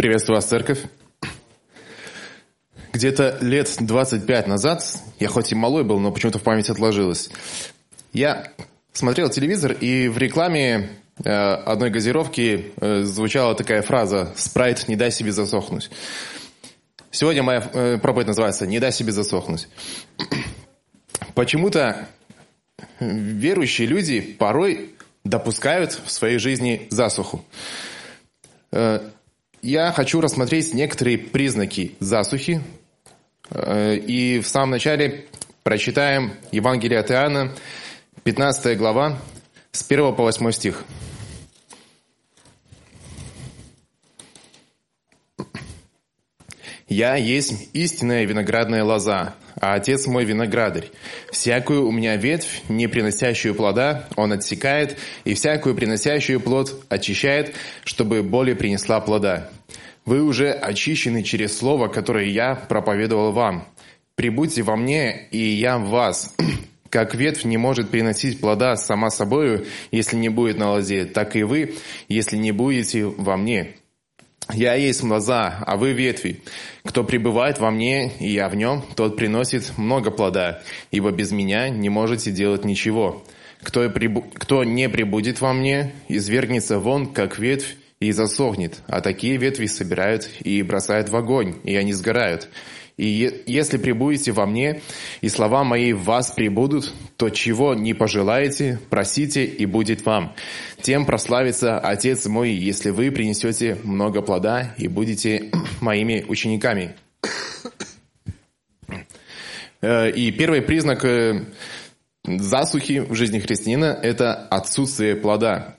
Приветствую вас, церковь. Где-то лет 25 назад, я хоть и малой был, но почему-то в память отложилось, я смотрел телевизор, и в рекламе одной газировки звучала такая фраза «Спрайт, не дай себе засохнуть». Сегодня моя проповедь называется «Не дай себе засохнуть». Почему-то верующие люди порой допускают в своей жизни засуху. Я хочу рассмотреть некоторые признаки засухи. И в самом начале прочитаем Евангелие от Иоанна, 15 глава, с 1 по 8 стих. «Я есть истинная виноградная лоза, а Отец мой виноградарь. Всякую у меня ветвь, не приносящую плода, Он отсекает, и всякую приносящую плод очищает, чтобы более принесла плода. Вы уже очищены через слово, которое я проповедовал вам. Прибудьте во мне, и я в вас. Как ветвь не может приносить плода сама собою, если не будет на лозе, так и вы, если не будете во мне. Я есть лоза, а вы ветви. Кто пребывает во мне, и я в нем, тот приносит много плода, ибо без меня не можете делать ничего. Кто не пребудет во мне, извергнется вон, как ветвь, и засохнет, а такие ветви собирают и бросают в огонь, и они сгорают. И если пребудете во мне, и слова мои в вас пребудут, то чего не пожелаете, просите, и будет вам. Тем прославится Отец мой, если вы принесете много плода и будете моими учениками». И первый признак засухи в жизни христианина – это отсутствие плода.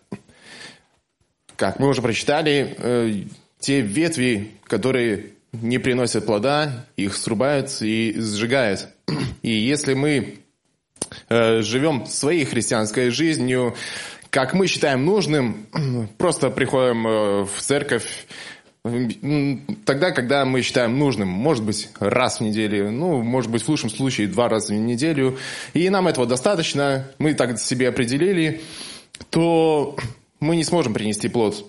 Как мы уже прочитали, те ветви, которые не приносят плода, их срубают и сжигают. И если мы живем своей христианской жизнью, как мы считаем нужным, просто приходим в церковь тогда, когда мы считаем нужным, может быть, раз в неделю, может быть, в лучшем случае 2 раза в неделю, и нам этого достаточно, мы так себе определили, то мы не сможем принести плод.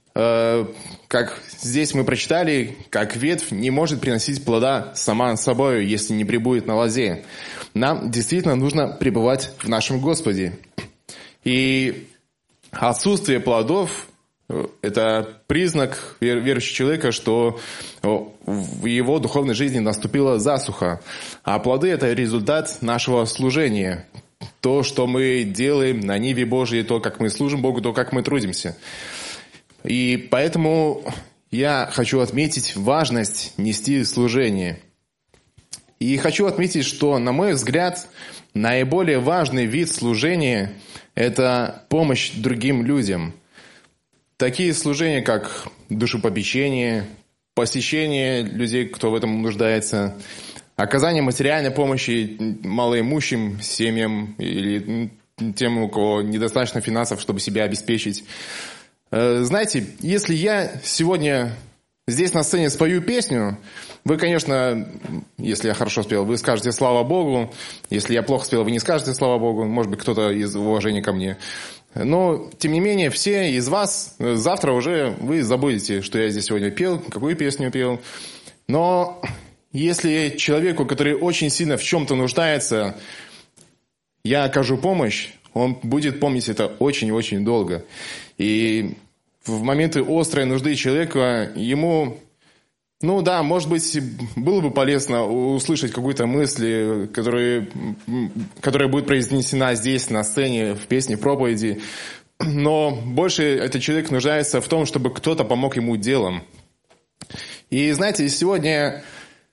Как здесь мы прочитали, как ветвь не может приносить плода сама собой, если не пребудет на лозе. Нам действительно нужно пребывать в нашем Господе. И отсутствие плодов – это признак верующего человека, что в его духовной жизни наступила засуха. А плоды – это результат нашего служения. То, что мы делаем на ниве Божьей, то, как мы служим Богу, то, как мы трудимся. И поэтому я хочу отметить важность нести служение. И хочу отметить, что, на мой взгляд, наиболее важный вид служения – это помощь другим людям. Такие служения, как душепопечение, посещение людей, кто в этом нуждается, оказание материальной помощи малоимущим семьям или тем, у кого недостаточно финансов, чтобы себя обеспечить. Знаете, если я сегодня здесь на сцене спою песню, вы, конечно, если я хорошо спел, вы скажете «Слава Богу». Если я плохо спел, вы не скажете «Слава Богу». Может быть, кто-то из уважения ко мне. Но, тем не менее, все из вас завтра уже вы забудете, что я здесь сегодня пел, какую песню пел. Но если человеку, который очень сильно в чем-то нуждается, я окажу помощь, он будет помнить это очень-очень долго. И в моменты острой нужды человека ему, может быть, было бы полезно услышать какую-то мысль, которая будет произнесена здесь, на сцене, в песне, в проповеди. Но больше этот человек нуждается в том, чтобы кто-то помог ему делом. И знаете, сегодня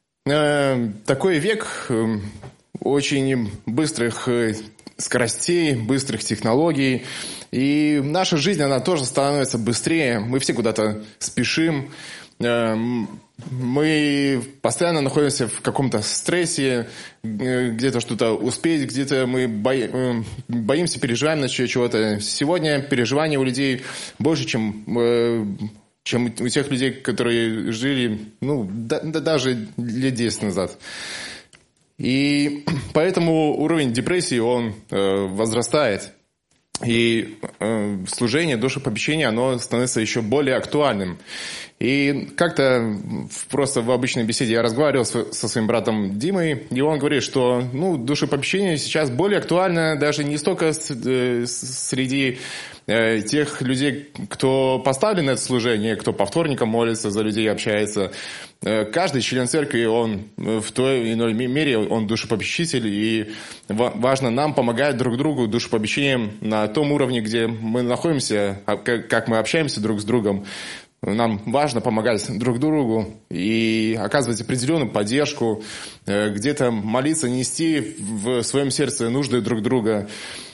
такой век очень быстрых скоростей, быстрых технологий. И наша жизнь, она тоже становится быстрее. Мы все куда-то спешим. Мы постоянно находимся в каком-то стрессе, где-то что-то успеть, где-то мы боимся, переживаем на чего-то. Сегодня переживания у людей больше, чем у тех людей, которые жили, даже лет 10 назад. И поэтому уровень депрессии, он возрастает. И служение, душепопечение, оно становится еще более актуальным. И как-то просто в обычной беседе я разговаривал со своим братом Димой, и он говорит, что душепопечение сейчас более актуально даже не столько среди тех людей, кто поставлен на это служение, кто по вторникам молится, за людей общается. Каждый член церкви, он в той или иной мере, он душепопечитель, и важно нам помогать друг другу душепопечением на том уровне, где мы находимся, как мы общаемся друг с другом. Нам важно помогать друг другу и оказывать определенную поддержку, где-то молиться, нести в своем сердце нужды друг друга.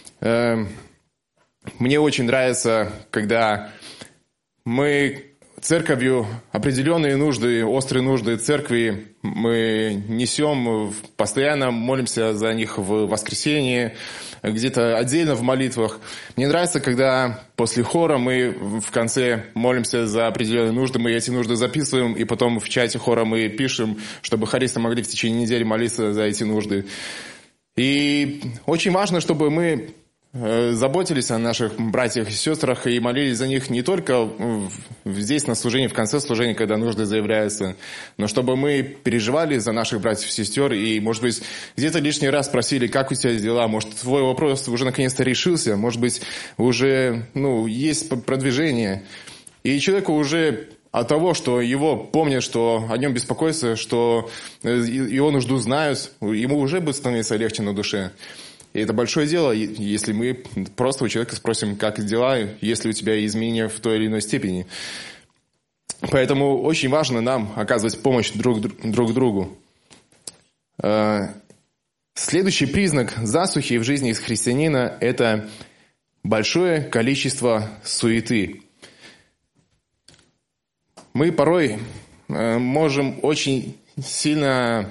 Мне очень нравится, когда мы церковью определенные нужды, острые нужды церкви мы несем, постоянно молимся за них в воскресенье, где-то отдельно в молитвах. Мне нравится, когда после хора мы в конце молимся за определенные нужды, мы эти нужды записываем, и потом в чате хора мы пишем, чтобы хористы могли в течение недели молиться за эти нужды. И очень важно, чтобы мы заботились о наших братьях и сестрах и молились за них не только здесь на служении, в конце служения, когда нужды заявляются, но чтобы мы переживали за наших братьев и сестер и, может быть, где-то лишний раз спросили, как у тебя дела, может, твой вопрос уже наконец-то решился, может быть, уже есть продвижение. И человеку уже от того, что его помнят, что о нем беспокоятся, что его нужду знают, ему уже будет становиться легче на душе. И это большое дело, если мы просто у человека спросим, как дела, есть ли у тебя изменения в той или иной степени. Поэтому очень важно нам оказывать помощь друг другу. Следующий признак засухи в жизни христианина – это большое количество суеты. Мы порой можем очень сильно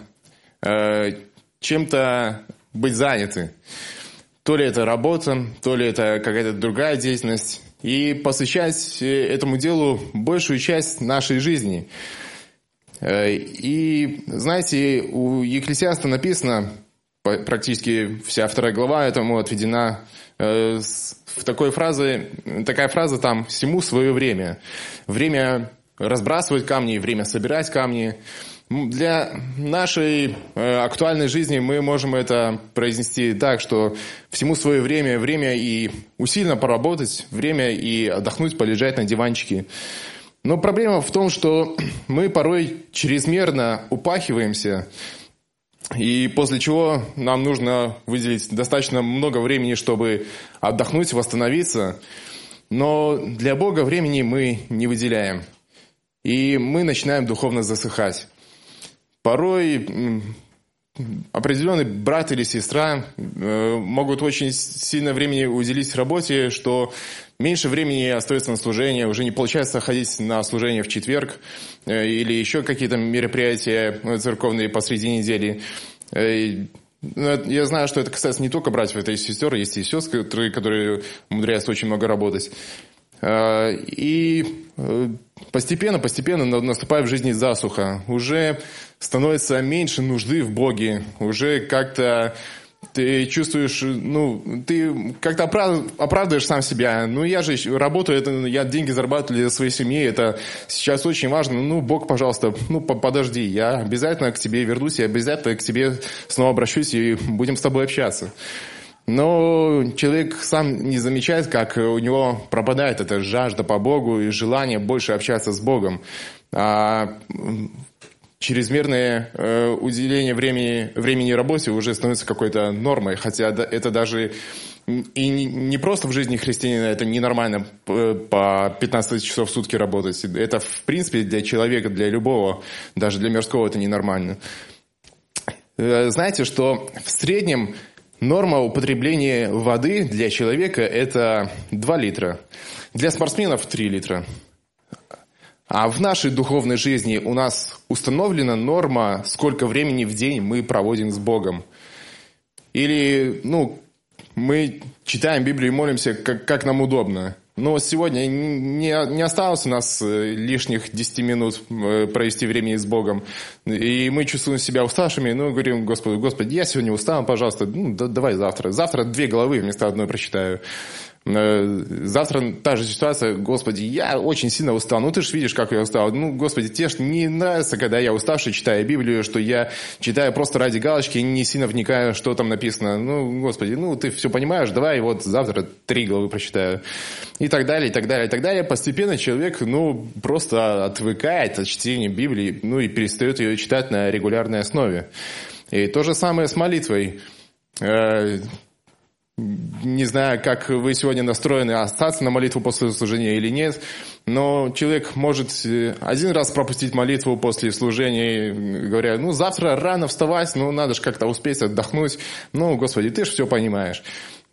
чем-то быть заняты. То ли это работа, то ли это какая-то другая деятельность. И посвящать этому делу большую часть нашей жизни. И, знаете, у Екклесиаста написано, практически вся 2 глава этому отведена в такая фраза там «всему свое время». Время разбрасывать камни, время собирать камни. Для нашей актуальной жизни мы можем это произнести так, что всему свое время, время и усиленно поработать, время и отдохнуть, полежать на диванчике. Но проблема в том, что мы порой чрезмерно упахиваемся, и после чего нам нужно выделить достаточно много времени, чтобы отдохнуть, восстановиться. Но для Бога времени мы не выделяем, и мы начинаем духовно засыхать. Порой определенный брат или сестра могут очень сильно времени уделить работе, что меньше времени остается на служение, уже не получается ходить на служение в четверг или еще какие-то мероприятия церковные посреди недели. Я знаю, что это касается не только братьев и сестер, есть и сестры, которые умудряются очень много работать. И постепенно наступает в жизни засуха. Уже становится меньше нужды в Боге. Уже как-то ты чувствуешь, ты как-то оправдываешь сам себя. Я же работаю, я деньги зарабатываю для своей семьи, это сейчас очень важно. Бог, пожалуйста, подожди, я обязательно к тебе вернусь, я обязательно к тебе снова обращусь и будем с тобой общаться. Но человек сам не замечает, как у него пропадает эта жажда по Богу и желание больше общаться с Богом. А чрезмерное уделение времени работе уже становится какой-то нормой, хотя это даже и не просто в жизни христианина, это ненормально по 15 часов в сутки работать. Это, в принципе, для человека, для любого, даже для мирского это ненормально. Знаете, что в среднем норма употребления воды для человека – это 2 литра. Для спортсменов – 3 литра. А в нашей духовной жизни у нас установлена норма, сколько времени в день мы проводим с Богом. Или, мы читаем Библию и молимся, как нам удобно. Но сегодня не осталось у нас лишних 10 минут провести времени с Богом. И мы чувствуем себя уставшими, говорим Господи, я сегодня устал, пожалуйста, давай завтра. Завтра 2 главы вместо 1 прочитаю. Завтра та же ситуация, Господи, я очень сильно устал. Ну, ты же видишь, как я устал. Ну, Господи, тебе ж не нравится, когда я уставший читаю Библию, что я читаю просто ради галочки и не сильно вникаю, что там написано. Ну, Господи, ну, ты все понимаешь, давай вот завтра 3 главы прочитаю. И так далее, и так далее, и так далее. Постепенно человек, ну, просто отвыкает от чтения Библии, ну, и перестает ее читать на регулярной основе. И то же самое с молитвой. Не знаю, как вы сегодня настроены остаться на молитву после служения или нет, но человек может один раз пропустить молитву после служения, говоря, ну, завтра рано вставать, ну, надо же как-то успеть отдохнуть. Ну, Господи, ты же все понимаешь.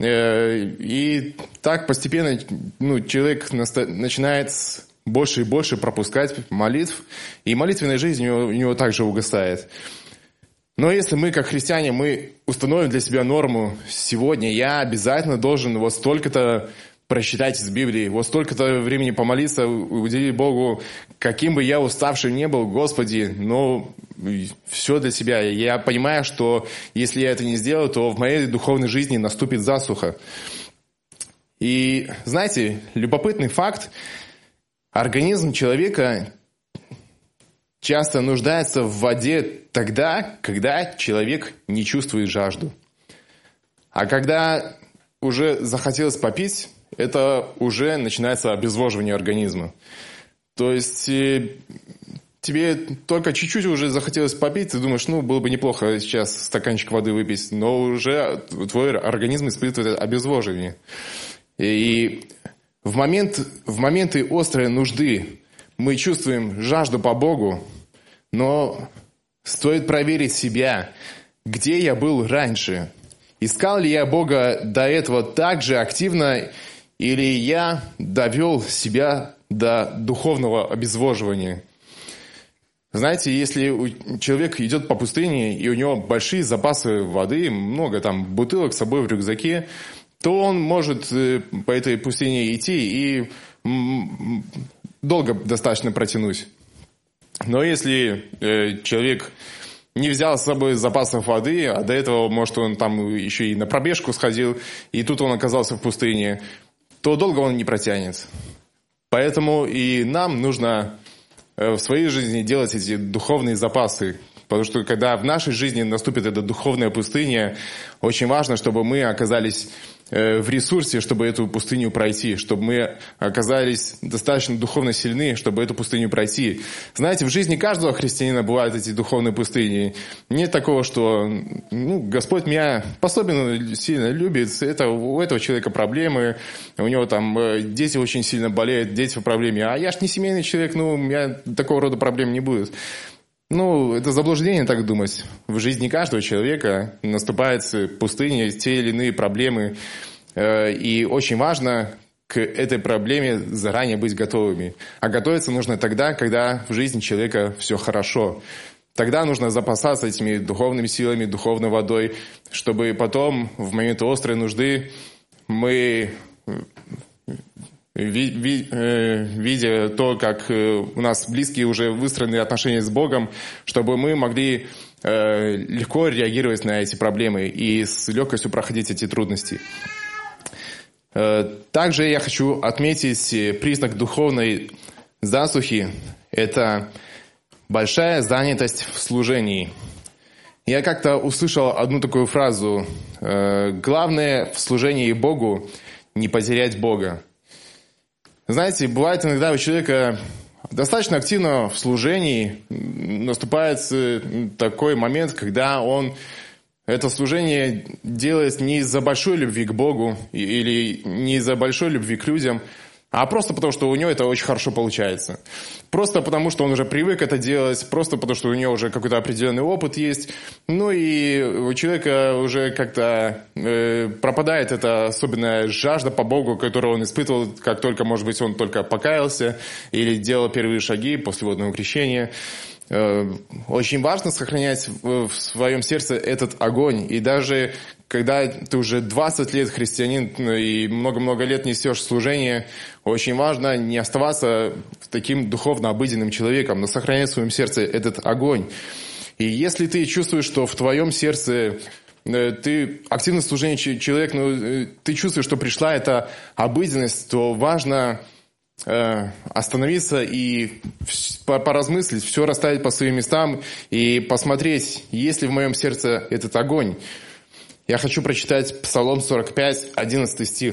И так постепенно, ну, человек начинает больше и больше пропускать молитв, и молитвенная жизнь у него также угасает. Но если мы, как христиане, мы установим для себя норму, сегодня я обязательно должен вот столько-то прочитать из Библии, вот столько-то времени помолиться, уделить Богу, каким бы я уставшим не был, Господи, но все для себя. Я понимаю, что если я это не сделаю, то в моей духовной жизни наступит засуха. И, знаете, любопытный факт, организм человека часто нуждается в воде тогда, когда человек не чувствует жажду. А когда уже захотелось попить, это уже начинается обезвоживание организма. То есть тебе только чуть-чуть уже захотелось попить, ты думаешь, ну, было бы неплохо сейчас стаканчик воды выпить, но уже твой организм испытывает обезвоживание. И в моменты острой нужды мы чувствуем жажду по Богу, но стоит проверить себя, где я был раньше. Искал ли я Бога до этого так же активно, или я довел себя до духовного обезвоживания? Знаете, если человек идет по пустыне, и у него большие запасы воды, много там бутылок с собой в рюкзаке, то он может по этой пустыне идти и долго достаточно протянуть. Но если человек не взял с собой запасов воды, а до этого, может, он там еще и на пробежку сходил, и тут он оказался в пустыне, то долго он не протянет. Поэтому и нам нужно в своей жизни делать эти духовные запасы. Потому что когда в нашей жизни наступит эта духовная пустыня, очень важно, чтобы мы оказались в ресурсе, чтобы эту пустыню пройти, чтобы мы оказались достаточно духовно сильны, чтобы эту пустыню пройти. Знаете, в жизни каждого христианина бывают эти духовные пустыни. Нет такого, что Господь меня особенно сильно любит, у этого человека проблемы, у него там дети очень сильно болеют, дети в проблеме, а я ж не семейный человек, у меня такого рода проблем не будет. Это заблуждение так думать. В жизни каждого человека наступает пустыня, те или иные проблемы. И очень важно к этой проблеме заранее быть готовыми. А готовиться нужно тогда, когда в жизни человека все хорошо. Тогда нужно запасаться этими духовными силами, духовной водой, чтобы потом, в моменты острой нужды, мы, видя то, как у нас близкие уже выстроенные отношения с Богом, чтобы мы могли легко реагировать на эти проблемы и с легкостью проходить эти трудности. Также я хочу отметить признак духовной засухи – это большая занятость в служении. Я как-то услышал одну такую фразу: «Главное в служении Богу – не потерять Бога». Знаете, бывает иногда у человека достаточно активно в служении наступает такой момент, когда он это служение делает не из-за большой любви к Богу или не из-за большой любви к людям, а просто потому, что у него это очень хорошо получается. Просто потому, что он уже привык это делать, просто потому, что у него уже какой-то определенный опыт есть. И у человека уже как-то пропадает эта особенная жажда по Богу, которую он испытывал, как только, может быть, он только покаялся или делал первые шаги после водного крещения. Очень важно сохранять в своем сердце этот огонь. И даже когда ты уже 20 лет христианин и много-много лет несешь служение, очень важно не оставаться таким духовно обыденным человеком, но сохранять в своем сердце этот огонь. И если ты чувствуешь, что в твоем сердце ты активно служение человек, но ты чувствуешь, что пришла эта обыденность, то важно остановиться и поразмыслить, все расставить по своим местам и посмотреть, есть ли в моем сердце этот огонь. Я хочу прочитать Псалом 45, 11 стих.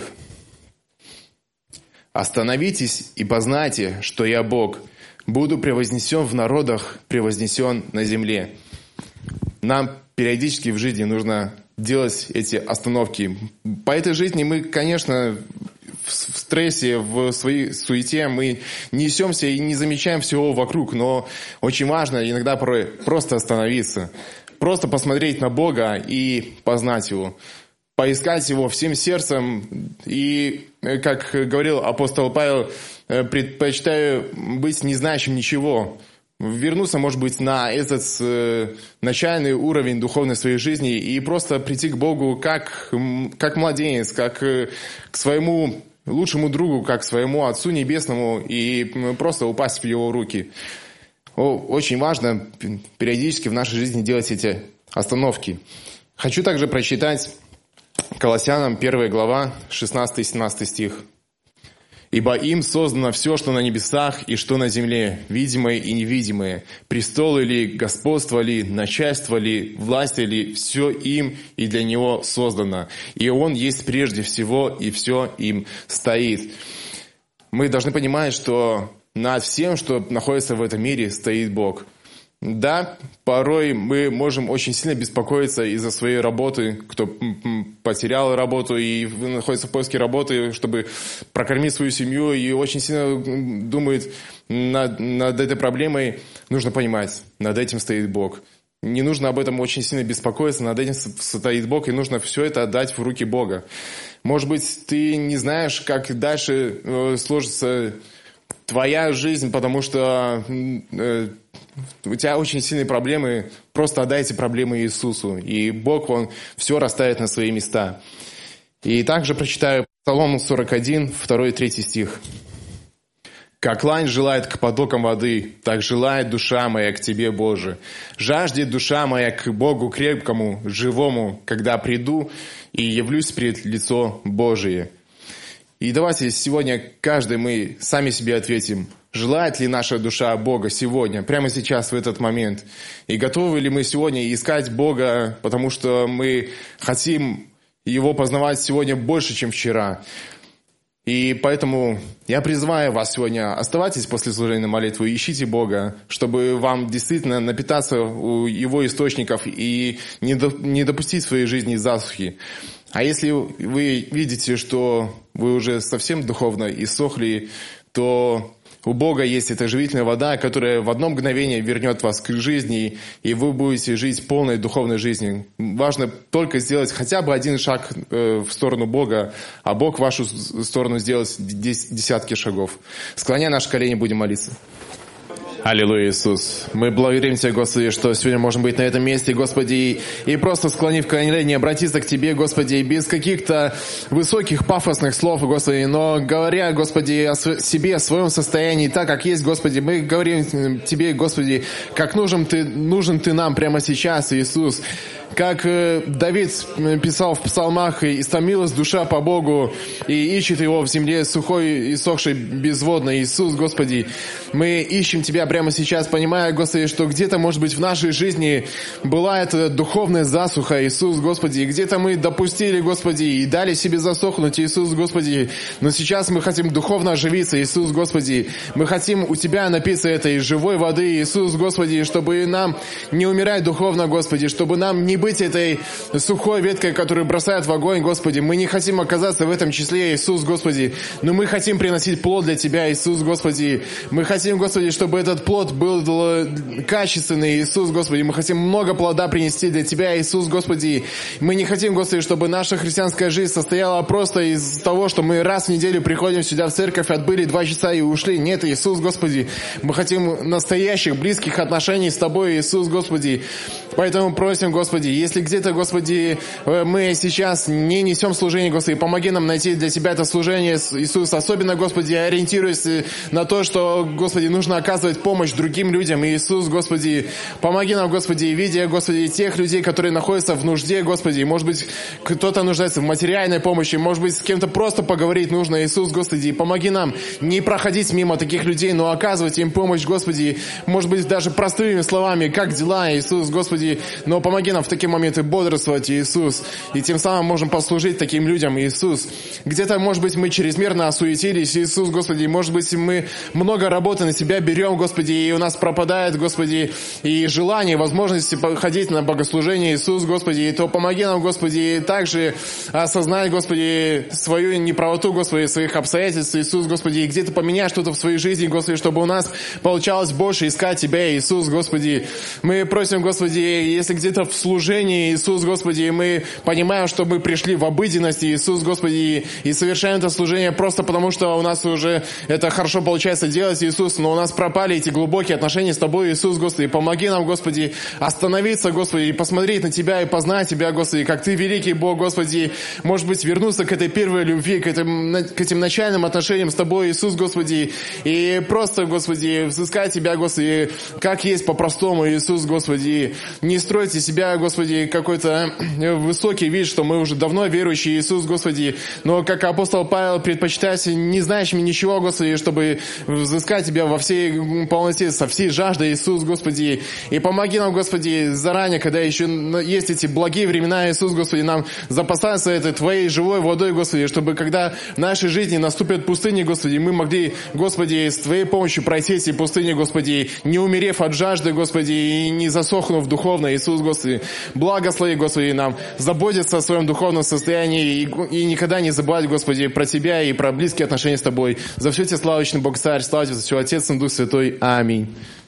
«Остановитесь и познайте, что я Бог. Буду превознесен в народах, превознесен на земле». Нам периодически в жизни нужно делать эти остановки. По этой жизни мы, конечно, в стрессе, в своей суете мы несемся и не замечаем всего вокруг, но очень важно иногда порой просто остановиться, просто посмотреть на Бога и познать Его, поискать Его всем сердцем. И, как говорил апостол Павел, предпочитаю быть не знающим ничего, вернуться, может быть, на этот начальный уровень духовной своей жизни и просто прийти к Богу как младенец, как к своему лучшему другу, как к своему Отцу Небесному и просто упасть в Его руки. Очень важно периодически в нашей жизни делать эти остановки. Хочу также прочитать Колоссянам 1 глава, 16-17 стих. «Ибо им создано все, что на небесах и что на земле, видимое и невидимое, престолы ли, господство ли, начальство ли, власть ли, все им и для него создано. И он есть прежде всего, и все им стоит». Мы должны понимать, что над всем, что находится в этом мире, стоит Бог. Да, порой мы можем очень сильно беспокоиться из-за своей работы, кто потерял работу и находится в поиске работы, чтобы прокормить свою семью, и очень сильно думает над этой проблемой. Нужно понимать, над этим стоит Бог. Не нужно об этом очень сильно беспокоиться, над этим стоит Бог, и нужно все это отдать в руки Бога. Может быть, ты не знаешь, как дальше сложится твоя жизнь, потому что у тебя очень сильные проблемы, просто отдай эти проблемы Иисусу, и Бог, Он все расставит на свои места. И также прочитаю Псалом 41, 2 и 3 стих. «Как лань желает к потокам воды, так желает душа моя к Тебе, Боже. Жаждет душа моя к Богу крепкому, живому, когда приду и явлюсь пред лицо Божие». И давайте сегодня каждый мы сами себе ответим, желает ли наша душа Бога сегодня, прямо сейчас, в этот момент. И готовы ли мы сегодня искать Бога, потому что мы хотим Его познавать сегодня больше, чем вчера. И поэтому я призываю вас сегодня, оставайтесь после служения молитвы, ищите Бога, чтобы вам действительно напитаться у Его источников и не допустить в своей жизни засухи. А если вы видите, что вы уже совсем духовно иссохли, то у Бога есть эта живительная вода, которая в одно мгновение вернет вас к жизни, и вы будете жить полной духовной жизнью. Важно только сделать хотя бы один шаг в сторону Бога, а Бог в вашу сторону сделает десятки шагов. Склоняя наши колени, будем молиться. Аллилуйя, Иисус. Мы благодарим Тебя, Господи, что сегодня можем быть на этом месте, Господи, и просто склонив колени, обратиться к Тебе, Господи, без каких-то высоких пафосных слов, Господи, но говоря, Господи, о себе, о своем состоянии, так, как есть, Господи, мы говорим Тебе, Господи, как нужен Ты нам прямо сейчас, Иисус. Как Давид писал в псалмах, «Истомилась душа по Богу, и ищет Его в земле сухой, иссохшей, безводной». Иисус, Господи, мы ищем Тебя прямо сейчас, понимая, Господи, что где-то, может быть, в нашей жизни была эта духовная засуха, Иисус, Господи, и где-то мы допустили, Господи, и дали себе засохнуть, Иисус, Господи, но сейчас мы хотим духовно оживиться, Иисус, Господи, мы хотим у Тебя напиться этой живой воды, Иисус, Господи, чтобы нам не умирать духовно, Господи, чтобы нам не быть этой сухой веткой, которую бросают в огонь, Господи. Мы не хотим оказаться в этом числе, Иисус, Господи, но мы хотим приносить плод для Тебя, Иисус, Господи. Мы хотим, Господи, чтобы этот плод был качественный, Иисус, Господи. Мы хотим много плода принести для Тебя, Иисус, Господи. Мы не хотим, Господи, чтобы наша христианская жизнь состояла просто из того, что мы раз в неделю приходим сюда в церковь, отбыли 2 часа и ушли. Нет, Иисус, Господи. Мы хотим настоящих, близких отношений с Тобой, Иисус, Господи. Поэтому просим, Господи, если где-то, Господи, мы сейчас не несем служение, Господи, помоги нам найти для Тебя это служение, Иисус. Особенно, Господи, ориентируясь на то, что, Господи, нужно оказывать помощь другим людям. Иисус, Господи, помоги нам, Господи, видя, Господи, тех людей, которые находятся в нужде, Господи. Может быть, кто-то нуждается в материальной помощи, может быть, с кем-то просто поговорить нужно. Иисус, Господи, помоги нам не проходить мимо таких людей, но оказывать им помощь, Господи. Может быть, даже простыми словами, как дела, Иисус, Господи. Но помоги нам в такие моменты бодрствовать, Иисус. И тем самым можем послужить таким людям, Иисус. Где-то, может быть, мы чрезмерно осуетились, Иисус, Господи. Может быть, мы много работы на себя берем, Господи, и у нас пропадает, Господи, и желание, возможности ходить на богослужение, Иисус, Господи. И то помоги нам, Господи, также осознать, Господи, свою неправоту, Господи, своих обстоятельств, Иисус, Господи. И где-то поменять что-то в своей жизни, Господи, чтобы у нас получалось больше искать Тебя, Иисус, Господи. Мы просим, Господи, если где-то в служении, Иисус, Господи, мы понимаем, что мы пришли в обыденность, Иисус, Господи, и совершаем это служение просто потому, что у нас уже это хорошо получается делать, Иисус, но у нас пропали эти глубокие отношения с Тобой, Иисус, Господи. Помоги нам, Господи, остановиться, Господи, и посмотреть на Тебя, и познать Тебя, Господи, как Ты великий Бог, Господи. Может быть, вернуться к этой первой любви, к этим начальным отношениям с Тобой, Иисус, Господи, и просто, Господи, взыскать Тебя, Господи, как есть по-простому, Иисус, Господи. Не стройте себя, Господи, какой-то высокий вид, что мы уже давно верующие, Иисус, Господи, но как апостол Павел предпочитает не знающими ничего, Господи, чтобы взыскать Тебя во всей полноте, со всей жаждой, Иисус, Господи. И помоги нам, Господи, заранее, когда еще есть эти благие времена, Иисус, Господи, нам запасаться этой Твоей живой водой, Господи, чтобы когда в нашей жизни наступят пустыни, Господи, мы могли, Господи, с Твоей помощью пройти эти пустыни, Господи, не умерев от жажды, Господи, и не засохнув духовно, Иисус, Господи. Благослови, Господи, нам заботиться о своем духовном состоянии и никогда не забывать, Господи, про Тебя и про близкие отношения с Тобой. За все Тебе слава, вечный Бог, Царь, слава Тебе за все, Отец и Дух Святой. Аминь.